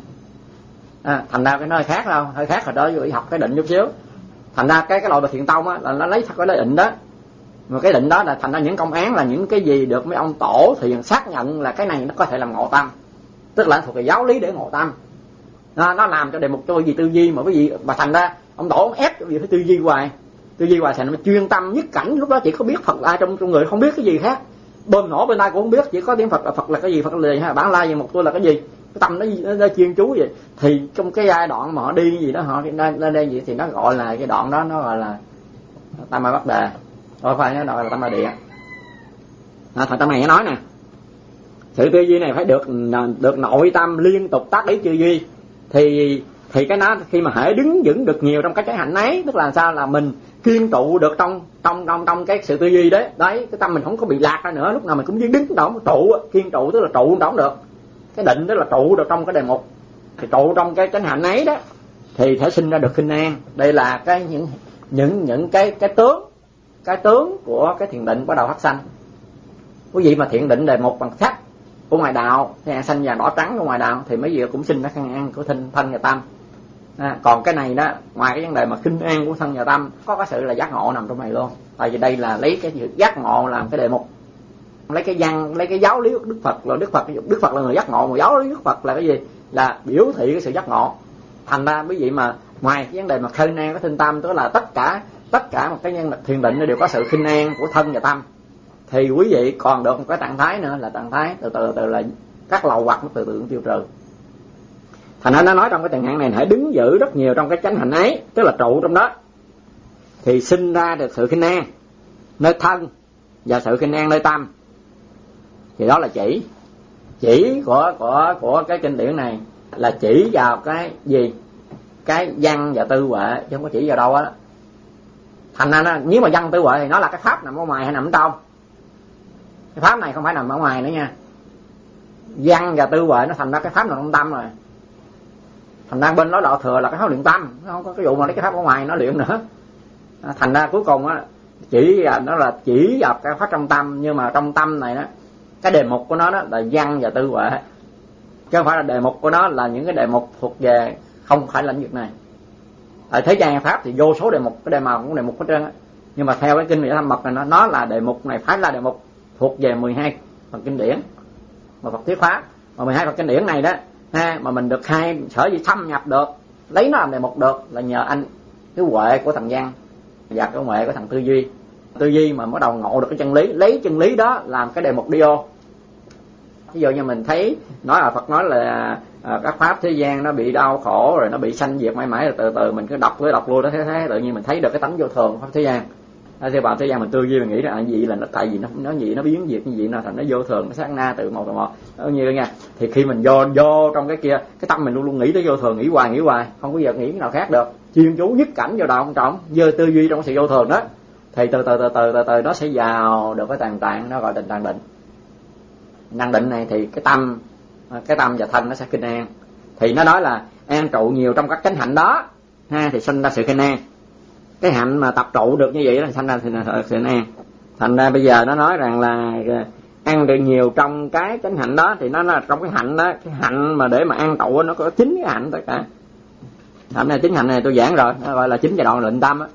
À, thành ra cái nơi khác đâu, hơi khác rồi đó, vô học cái định chút xíu. Thành ra cái cái loại Bạch Thiện Tông á là nó lấy thật cái định đó, mà cái định đó là thành ra những công án là những cái gì được mấy ông tổ thiền xác nhận là cái này nó có thể làm ngộ tâm, tức là thuộc về giáo lý để ngộ tâm. Nó, nó làm cho đề mục cho gì tư duy mà cái gì mà thành ra ông tổ ông ép cái gì phải tư duy hoài, tư duy hoài thành nó chuyên tâm nhất cảnh. Lúc đó chỉ có biết Phật ai trong trong người, không biết cái gì khác, bơm nổ bên tai cũng không biết, chỉ có tiếng Phật là Phật là cái gì, Phật là gì, hay bản lai gì một tôi là cái gì, cái tâm nó, nó, nó chuyên chú vậy. Thì trong cái giai đoạn mà họ đi gì đó, họ lên lên đây gì thì nó gọi là cái đoạn đó nó gọi là tam ma Bắc Đề, không phải nó gọi là tam ma địa. À, thật trong này nó nói nè, sự tư duy này phải được được nội tâm liên tục tác ý tư duy, thì thì cái nó khi mà hễ đứng vững được nhiều trong cái trái hạnh ấy, tức là sao, là mình kiên trụ được trong trong trong trong cái sự tư duy đấy đấy, cái tâm mình không có bị lạc ra nữa, lúc nào mình cũng đứng đó trụ, kiên trụ tức là trụ đó được. Cái định đó là trụ được trong cái đề mục, thì trụ trong cái chánh hạnh ấy đó thì thể sinh ra được khinh an. Đây là cái những những những cái cái tướng cái tướng của cái thiền định bắt đầu phát sanh. Quý vị mà thiền định đề mục bằng sắc của ngoài đạo, thì xanh vàng đỏ trắng của ngoài đạo, thì mấy vị cũng sinh ra khinh an của thân thân và tâm. À, còn cái này đó, ngoài cái vấn đề mà khinh an của thân và tâm, có cái sự là giác ngộ nằm trong này luôn. Tại vì đây là lấy cái giác ngộ làm cái đề mục, lấy cái văn, lấy cái giáo lý Đức Phật, là Đức Phật Đức Phật là người giác ngộ, mà giáo lý Đức Phật là cái gì, là biểu thị cái sự giác ngộ. Thành ra quý vị mà ngoài cái vấn đề mà khinh an của thân tâm, tức là tất cả tất cả một cái nhân thiền định đều có sự khinh an của thân và tâm, thì quý vị còn được một cái trạng thái nữa là trạng thái từ từ từ là các lầu hoặc nó từ từ tiêu trừ. Thành ra nó nói trong cái tình trạng này hãy đứng giữ rất nhiều trong cái chánh hạnh ấy, tức là trụ trong đó, thì sinh ra được sự khinh an nơi thân và sự khinh an nơi tâm. Thì đó là chỉ chỉ của của của cái kinh điển này là chỉ vào cái gì, cái văn và tư huệ, chứ không có chỉ vào đâu á. Thành ra nó, nếu mà văn tư huệ thì nó là cái pháp nằm ở ngoài hay nằm ở trong. Cái pháp này không phải nằm ở ngoài nữa nha. Văn và tư huệ nó thành ra cái pháp nằm trong tâm rồi. Thành ra bên đó đạo thừa là cái pháp luyện tâm, nó không có cái vụ mà lấy cái pháp ở ngoài nó luyện nữa. Thành ra cuối cùng á, chỉ nó là chỉ vào cái pháp trong tâm, nhưng mà trong tâm này đó, cái đề mục của nó đó là văn và tư huệ, chứ không phải là đề mục của nó là những cái đề mục thuộc về không phải lĩnh vực này. Tại thế gian pháp thì vô số đề mục, cái đề màu cũng đề mục hết trơn á, nhưng mà theo cái kinh Địa Tham Mật này nó, nó là đề mục này phải là đề mục thuộc về mười hai phần kinh điển mà Phật thuyết pháp. Mà mười hai phần kinh điển này đó ha, mà mình được hai sở gì thâm nhập được, lấy nó làm đề mục được là nhờ anh cái huệ của thằng văn và cái huệ của thằng tư duy. Tư duy mà bắt đầu ngộ được cái chân lý, lấy chân lý đó làm cái đề mục đi vô. Ví dụ như mình thấy nói là Phật nói là à, các pháp thế gian nó bị đau khổ rồi nó bị sanh diệt mãi mãi, rồi từ từ mình cứ đọc với đọc lui đó, thế thế tự nhiên mình thấy được cái tánh vô thường pháp thế gian. Thế vào thế gian mình tư duy mình nghĩ là gì là nó tại vì nó nó gì nó biến diệt như vậy, nó thành nó vô thường, nó sát na từ một từ một nó như nha. Thì khi mình vô vô trong cái kia, cái tâm mình luôn luôn nghĩ tới vô thường, nghĩ hoài nghĩ hoài không có giờ nghĩ cái nào khác được, chuyên chú nhất cảnh vào đạo không trọng, dơ tư duy trong sự vô thường đó, thì từ từ từ từ từ từ nó sẽ vào được cái tàn tạng, nó gọi tình tàn định. Năng định này thì cái tâm cái tâm và thân nó sẽ kinh an. Thì nó nói là an trụ nhiều trong các chánh hạnh đó, ha, thì sinh ra sự khinh an. Cái hạnh mà tập trụ được như vậy là sinh ra sự, sự an. Thành ra bây giờ nó nói rằng là ăn được nhiều trong cái chánh hạnh đó, thì nó là trong cái hạnh đó, cái hạnh mà để mà ăn trụ nó có chín cái hạnh tất cả. Hạnh này chín hạnh này tôi giảng rồi, nó gọi là chín giai đoạn định tâm á.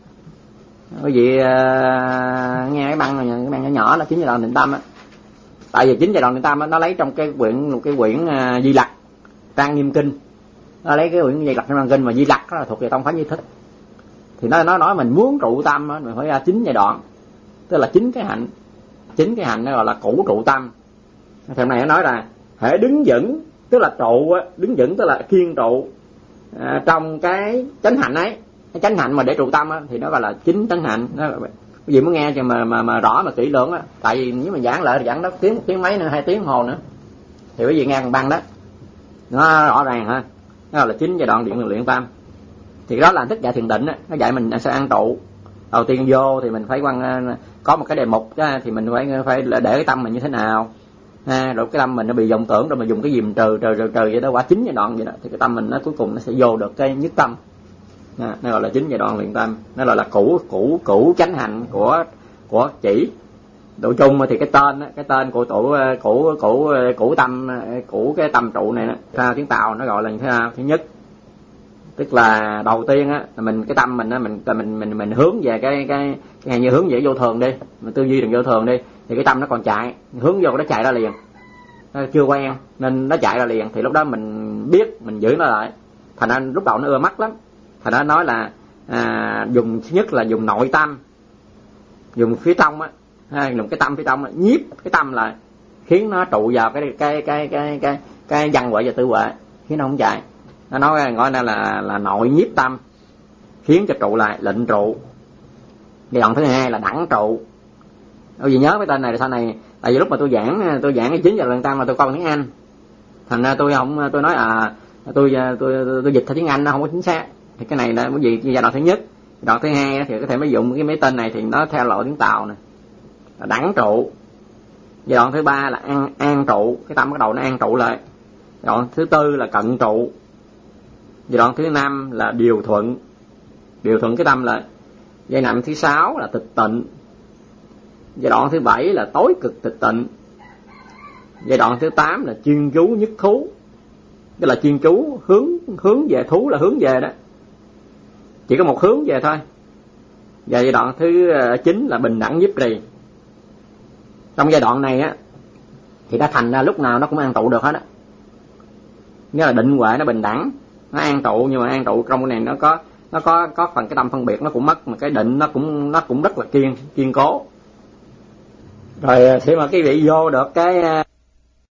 Quý vị uh, nghe cái băng này, cái băng nhỏ nhỏ nó chín giai đoạn định tâm á. Tại vì chín giai đoạn định tâm á, nó lấy trong cái quyển cái quyển uh, Di Lặc Trang Nghiêm Kinh, nó lấy cái quyển Di Lặc Trang Nghiêm Kinh, mà Di Lặc đó là thuộc về tông phái Như Thích, thì nó nó nói mình muốn trụ tâm á, mình phải ra chín giai đoạn, tức là chín cái hạnh. Chín cái hạnh nó gọi là cũ trụ tâm. Thì này nó nói là hễ đứng vững, tức là trụ á, đứng vững tức là kiên trụ à, trong cái chánh hạnh ấy, cái chánh hạnh mà để trụ tâm á, thì nó gọi là chín chánh hạnh. Nó, quý vị muốn nghe cho mà mà mà rõ mà kỹ lưỡng á, tại vì nếu mà giảng lại thì giảng đó tiếng tiếng mấy nữa, hai tiếng hồ nữa, thì quý vị nghe bằng băng đó, nó rõ ràng ha. Nó gọi là chín giai đoạn điện luyện tâm. Thì đó là thức dạy thiền định á, nó dạy mình sẽ ăn trụ. Đầu tiên vô thì mình phải quan có một cái đề mục đó, thì mình phải phải để cái tâm mình như thế nào ha, rồi cái tâm mình nó bị vọng tưởng rồi mình dùng cái gì mình trừ trừ trừ trừ vậy đó, quả chín giai đoạn vậy đó, thì cái tâm mình nó cuối cùng nó sẽ vô được cái nhất tâm. À, nó gọi là chín giai đoạn luyện tâm. Nó gọi là cũ cũ cũ chánh hạnh của của chỉ. Độ chung thì cái tên đó, cái tên của tổ cũ cũ cũ tâm cũ cái tâm trụ này đó, theo tiếng Tàu nó gọi là như thế nào? Thứ nhất, tức là đầu tiên á, mình cái tâm mình á, mình mình mình mình hướng về cái cái cái như hướng về vô thường đi, mình tư duy đừng vô thường đi, thì cái tâm nó còn chạy, hướng vô nó chạy ra liền, nó chưa quen nên nó chạy ra liền, thì lúc đó mình biết mình giữ nó lại. Thành ra lúc đầu nó ưa mắt lắm, thành ra nói là à, dùng thứ nhất là dùng nội tâm, dùng phía trong á, ha, dùng cái tâm phía trong á, nhiếp cái tâm lại, khiến nó trụ vào cái cái cái cái cái cái văn huệ và tư huệ, khiến nó không chạy. Nó nói gọi là là là nội nhiếp tâm, khiến cho trụ lại, lệnh trụ. Giai đoạn thứ hai là đẳng trụ. Quý vị nhớ cái tên này là sau này, tại vì lúc mà tôi giảng tôi giảng cái chín giờ lần tâm mà tôi coi tiếng Anh, thành ra tôi không tôi nói à tôi tôi tôi, tôi dịch theo tiếng Anh nó không có chính xác. Thì cái này là cái gì giai đoạn thứ nhất. Giai đoạn thứ hai thì có thể mới dùng cái mấy tên này thì nó theo lộ tiếng Tàu nè, là đẳng trụ. Giai đoạn thứ ba là an an trụ, cái tâm bắt đầu nó an trụ lại. Giai đoạn thứ tư là cận trụ. Giai đoạn thứ năm là điều thuận, điều thuận cái tâm lại. Giai đoạn thứ sáu là tịch tịnh. Giai đoạn thứ bảy là tối cực tịch tịnh. Giai đoạn thứ tám là chuyên chú nhất thú, tức là chuyên chú hướng hướng về thú, là hướng về đó, chỉ có một hướng về thôi. Và giai đoạn thứ chín là bình đẳng nhiếp trì. Trong giai đoạn này á thì đã thành ra lúc nào nó cũng an trụ được hết á, nghĩa là định huệ nó bình đẳng, nó an trụ, nhưng mà an trụ trong cái này nó có nó có có phần cái tâm phân biệt nó cũng mất, mà cái định nó cũng nó cũng rất là kiên kiên cố. Rồi khi mà cái vị vô được cái